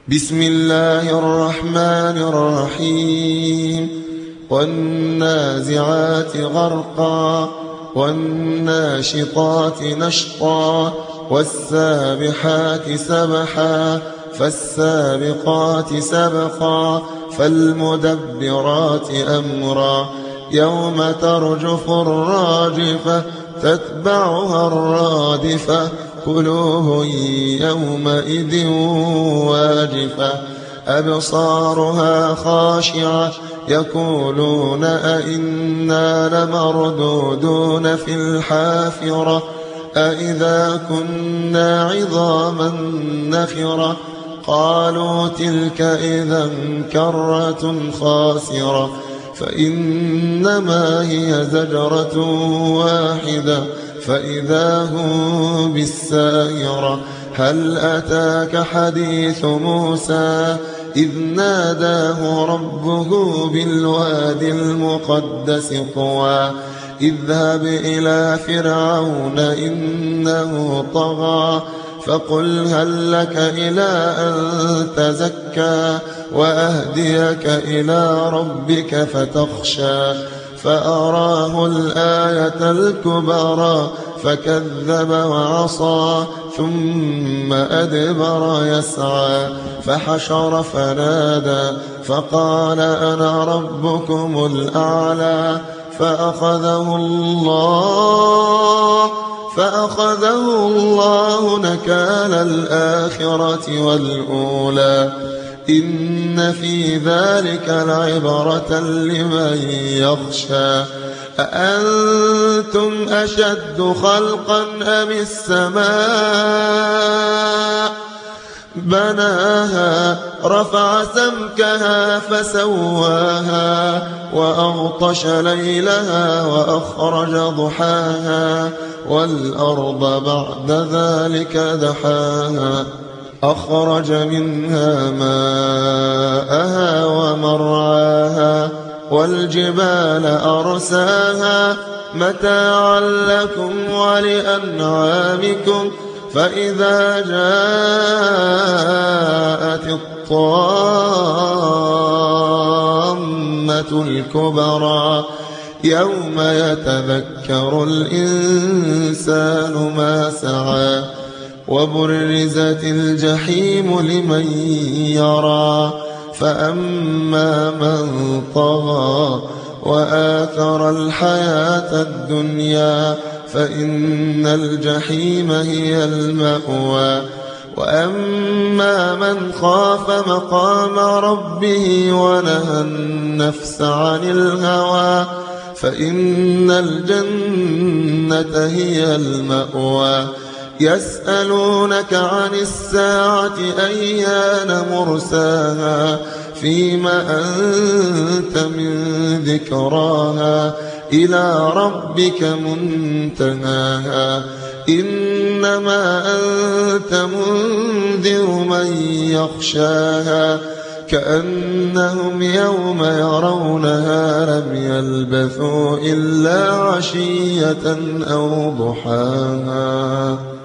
بسم الله الرحمن الرحيم والنازعات غرقا والناشطات نشطا والسابحات سبحا فالسابقات سبقا فالمدبرات أمرا يوم ترجف الراجفة تتبعها الرادفة قلوب يومئذ واجفة أبصارها خاشعة يقولون أئنا لمردودون في الحافرة أئذا كنا عظاما نخرة قالوا تلك إذا كرة خاسرة فإنما هي زجرة واحدة فإذا هم بالساهرة هل أتاك حديث موسى إذ ناداه ربه بالوادي المقدس طوى اذهب إلى فرعون إنه طغى فقل هل لك إلى أن تزكى وأهديك إلى ربك فتخشى فأراه الآية الكبرى فكذب وعصى ثم أدبر يسعى فحشر فنادى فقال أنا ربكم الأعلى فأخذه الله نكال الآخرة والأولى إن في ذلك لعبرة لمن يخشى أأنتم أشد خلقا أم السماء بناها رفع سمكها فسواها وأغطش ليلها وأخرج ضحاها والأرض بعد ذلك دحاها أخرج منها ماءها ومرعاها والجبال أرساها متاعا لكم ولأنعامكم فإذا جاءت الطامة الكبرى يوم يتذكر الإنسان ما سعى وبرزت الجحيم لمن يرى فأما من طغى وآثر الحياة الدنيا فإن الجحيم هي المأوى وأما من خاف مقام ربه ونهى النفس عن الهوى فإن الجنة هي المأوى يسألونك عن الساعة أيان مرساها فيما أنت من ذكراها إلى ربك منتهاها إنما أنت منذر من يخشاها كأنهم يوم يرونها لم يلبثوا إلا عشية أو ضحاها.